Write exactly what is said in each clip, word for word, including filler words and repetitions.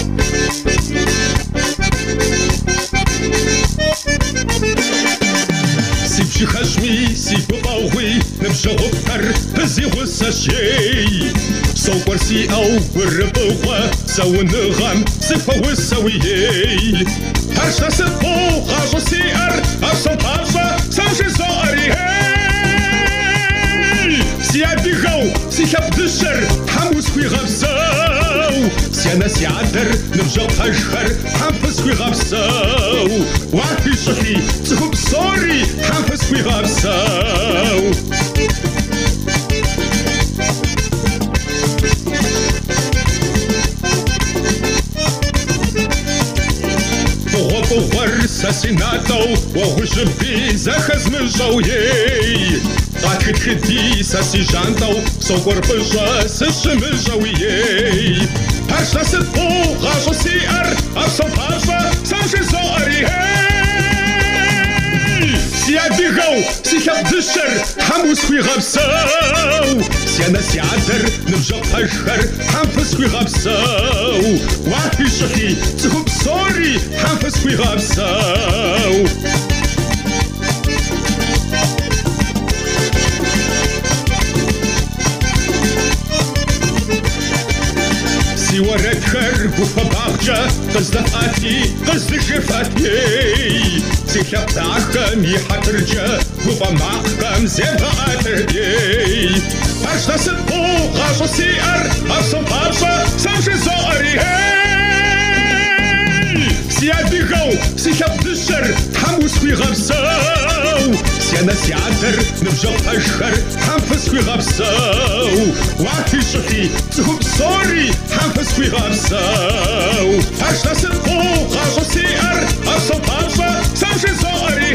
Хашми си побауи набжогоптар пазигусашей Сокварси ау гурбуа саунагам сифауисауией Харша сифо хашоси ар авсопаша самшизори Сиабигау сихабдышар хамусхуи габсау Сянас ядар набжогхашхар хампасхуи габсау Вахишахи цхубсори хампасхуи габсау Погобовар сасинатау Вахушаби захазмыжау ей Ахитхити сасижантау Сокорпыжа сышымыжау ей Пашта сыпу гашоси ар Авсопаша самшизори Сиабигау сихабдышар хамусхуи габсау Сянас ядар набжогхашхар хампасхуи габсау Вахишахи цхубсори хампасхуи габсау Сиуарэдхэр гуфабахча къыздэфӏати къыздыжыфӏати Сихабдаххэм и хьэтыркӏэ гуфӏэмакъхэм зебгъэӏэтырдей Пашта сыпу гъащӏысиӏэр авсопапщӏэ самшизори Сиабигау сихабдышар хамусхуи габсау Сянас ядар набжогхашхар хампасхуи габсау Вахишахи цхубсори хампасхуи габсау Пашта сыпу гъащӏысиӏэр авсопапщӏэ самшизори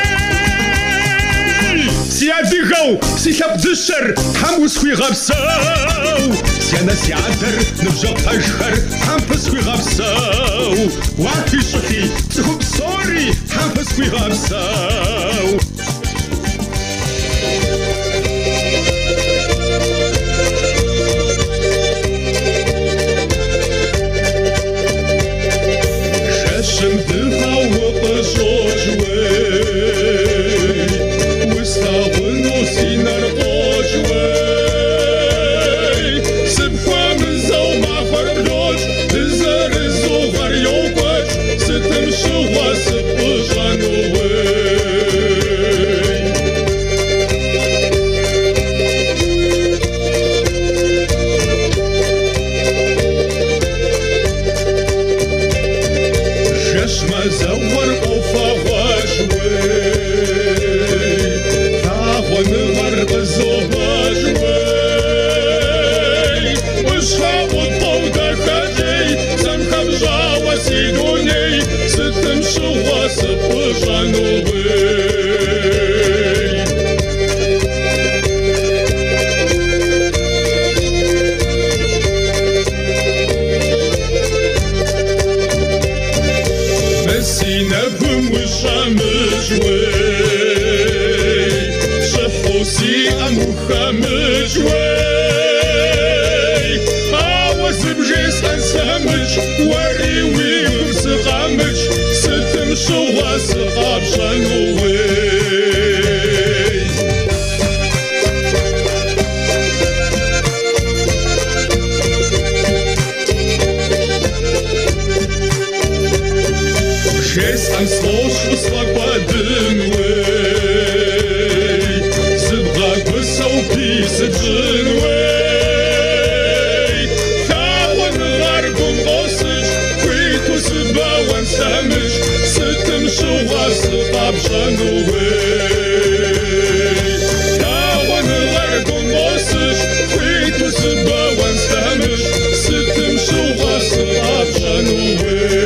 Сиабигау сихабдышар хамусхуи габсау Сянас ядар набжогхашхар хампасхуи габсау Вахишахи цхубсори хампасхуи габсау Шашым дыхау къыщӏокӏуей Устауну си наркъокӏуей Сыпхуэмызэу махуэр блокӏ Дызэрызыгъэр йокӏуэкӏ Сытым щыгъуэ сыпӏыщӏэнууей Жэщмэзэгъуэр къофэгъуэжьуей Тагъуэныгъэр къызогъэжьуей Ущхьэӏутӏэу дэхэкӏей Зэмхэбжьауэ си дуней Сытым щыгъуэ сыпӏыщӏэнууей Си нэгум ущӏэмыжьуей Щыхьу сиӏэм ухэмыжьуей Ауэ зыбжесӏэн сэмыщ Уэри уигум сыкъэмыщ Сытым щыгъуэ сыкъэпщӏэнууей Жесӏэм слъощӏу сфӏэкӏуэдынуей Зыбгъэгусэу пи сыпщӏынуей Тагъуэныгъэр гум къосыщ Хуиту сыбэуэн сэмыщ Сытым щыгъуэ сыкъэпщӏэнууей Тагъуэныгъэр гум къосыщ Хуиту сыбэуэн сэмыщ Сытым щыгъуэ сыкъэпщӏэнууей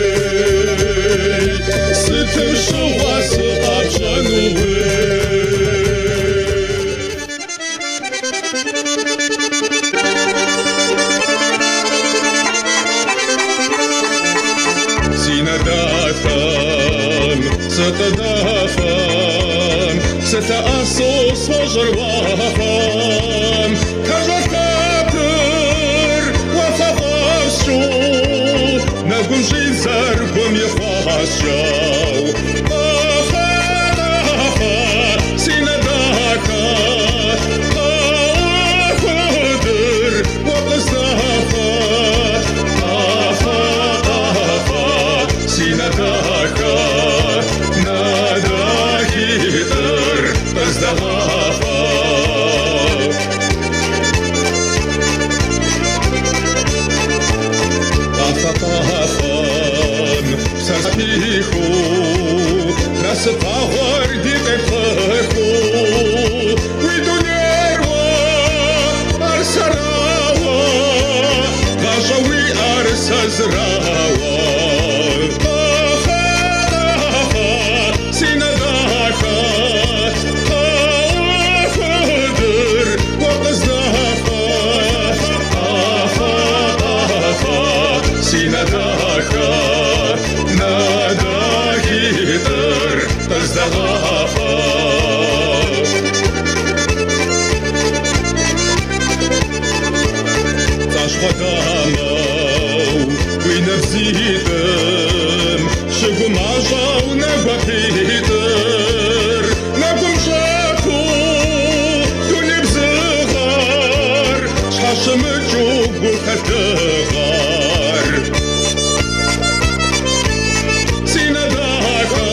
Сытым щыгъуэ сыкъэпщӏэнууей Си надафэм сытыдафэм Сытыӏэсу сфӏэщӏыруафэм Кажэхъэпыр уафэгъэсщӏу Moscow. Aha, aha, Sinadaka, Ahodir, Waqastafa. Aha, aha, Sinadaka, Nadahiter, Tazdahafa. Sartihu, nas pahar ditefahu, Uidunierwa, arsarawa, Gashawi arsazrawa. Aha, aha, Sinadaka, Ahodir, Waqastafa. Aha, aha, Sinadaka, Nadahiter, Tazdahafa. Tashkhatamau, Winavzitem, Shugumazau Nagwapiter, Nagumshaku, Tunibzihar, Shashamajugu Khatagar. Sinadaka,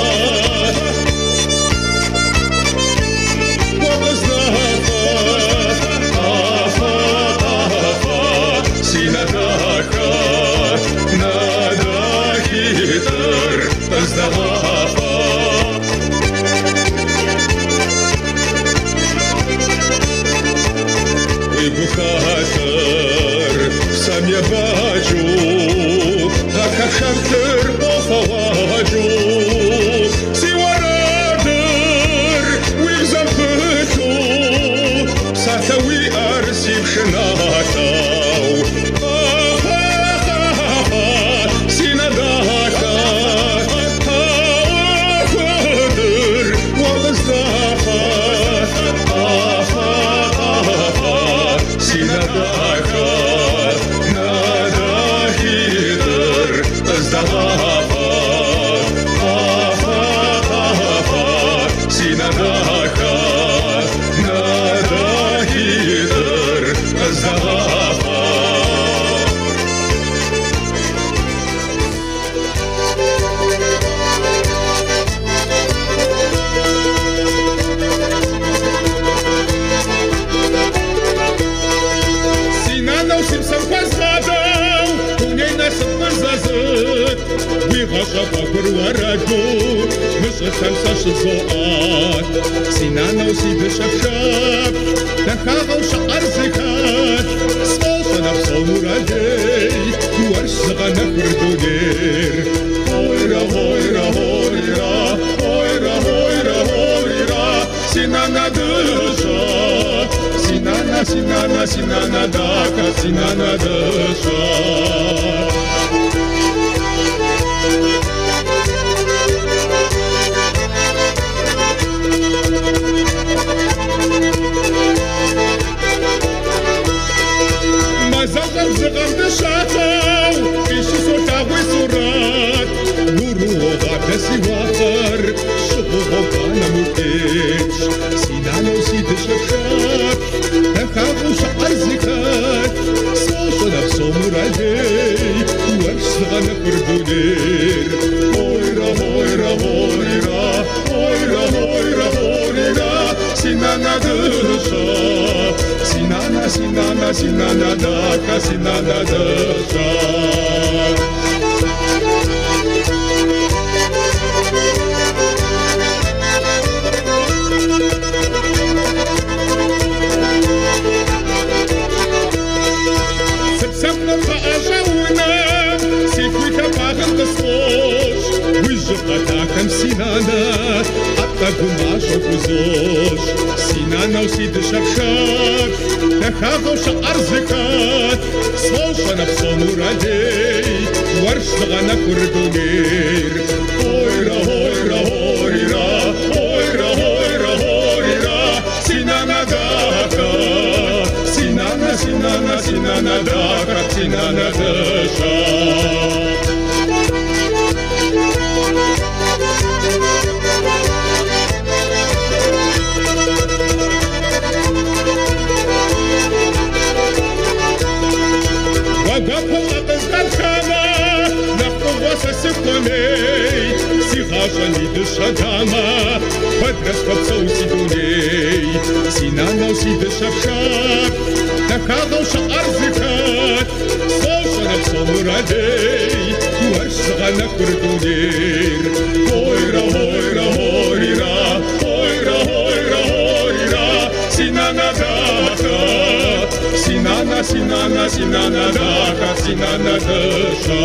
Waqastafa. Aha, aha, Sinadaka, Nadahiter, Tazdahafa. Вибухатор, сам я бачу, так як шахтер пофаваджу. Сіварадер, вів замхиту, Сатави арсів шинатав. Aha, aha, Sinadaka, Ahodir, Waqastafa. Aha, aha, Sinadaka, Nadahiter, Tazdahafa. Aha, aha, Sinadaka, Nadahiter, Tazdahafa. Шапакур вараду, мышцам сашизоат, Синанау сидышапшап, Дахагауша арзикат, Смолшанап солмурадей, Уаршзагана курдунер. Ойра, ойра, ойра, ойра, ойра, ойра, Синана дыша, Синана, Синана, Синана дака, Синана дыша. Mazaldan zıqamdı şahav, Kişi sotağı surat, Nuruğa tesivar, Şuhuğa bana mükeç, Sinano sidi şakşak, Tehavu şaar zikat, Soşanap somuradey, Uarşzağına kurduner. Oyra, oyra, oyra, oyra, oyra, oyra, Sinana dışa, Sinana, Sinana, Sinana daka, Sinana dışa. Сыпсамна паажауна, Сифуйка паган кысош, Выжыqa takam Sinana, Atta gumashо кузош. Sinanau сиды шапшак, Дахагауша арзыкат, Слошанап сомурадей, Уаршзағана курдунер. Ойра, ойра, ойра, ойра, ойра, ойра, Sinana дака, Sinana, Sinana, Sinana дака, Sinana дыша. шамей сихашани дышадама подрастопцау сидуней синанау сидышапшап такагауша арзикат сошанап сомурадей уаршагана курдунер ойра ойра ойра ойра ойра ойра синанадата синана синана синанадата синанадыша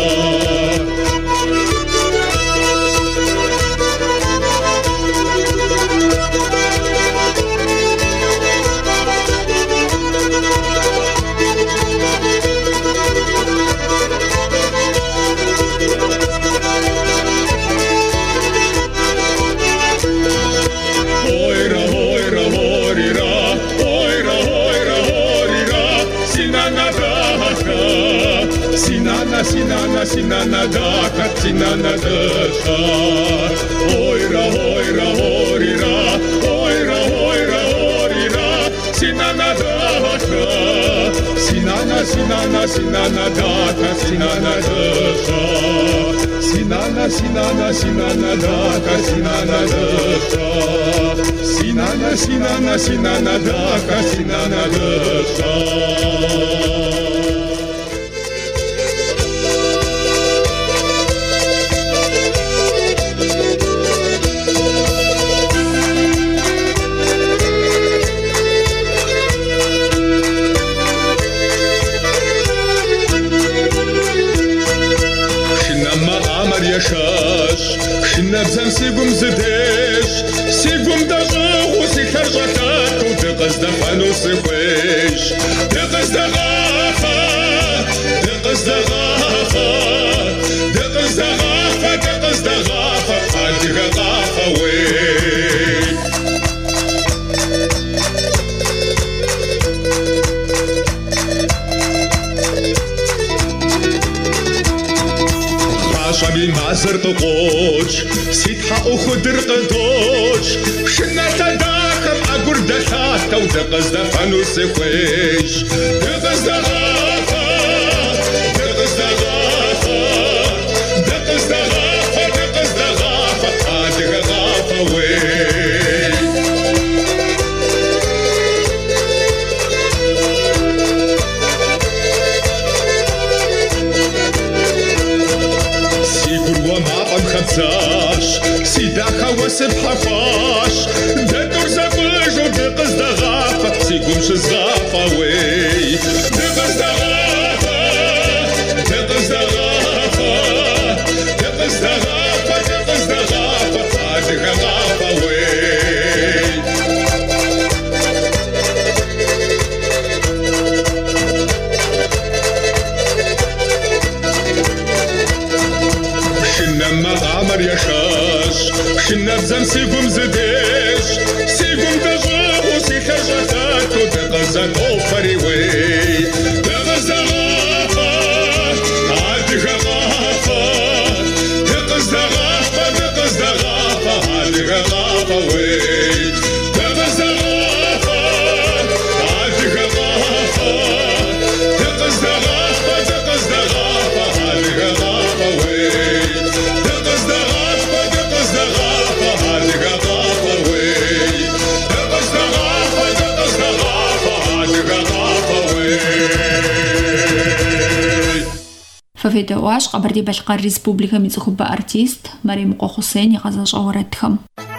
Sinana, sinana, daka, sinana, dășa Oira, oira, orira, oira, oira, orira Sinana, daka, sinana, sinana, sinana, daka, sinana, dășa Sinana, sinana, sinana, daka, sinana, dășa Sinana, sinana, sinana, daka, sinana, dășa Яшаш, шинабзан сигум зидеш, сигум дагаху сихаржатату, дыгыздахану сихвеш, дыгыздагаха, дыгыздагаха, дыгыздагаха, дыгыздагаха, адыгагаха вей. Шаби мазар тоқоч, ситха ухудыр қадоч, шината дахам агур дахатау дағыздахану сихвеш, дағыздағаха, дағыздағаха, дағыздағаха, дағыздағаха, адығағаха вей. Хацаш, сидаха васып хафаш, дэтур забыжу, дэгыздагъафа, сигум щызгъафа вей. Дэгыздагъафа, дэгыздагъафа, дэгыздагъафа, дэгыздагъафа, адыгагъафа вей. Мағамар яшаш, шинабзан сигум зидеш, сигум дағаху сихажатату, дағазат офаривей. Дағыздағафа, адыгағафа, дағыздағафа, дағыздағафа, адыгағафа вей. Дағыздағафа, адыгағафа, дағыздағафа, дағыздағафа, адыгағафа вей. ففيديوهاش قبردي باشقار ريسبوبليكا ميزخوبا ارتيست مريم قو حسين يغزاش اورتهم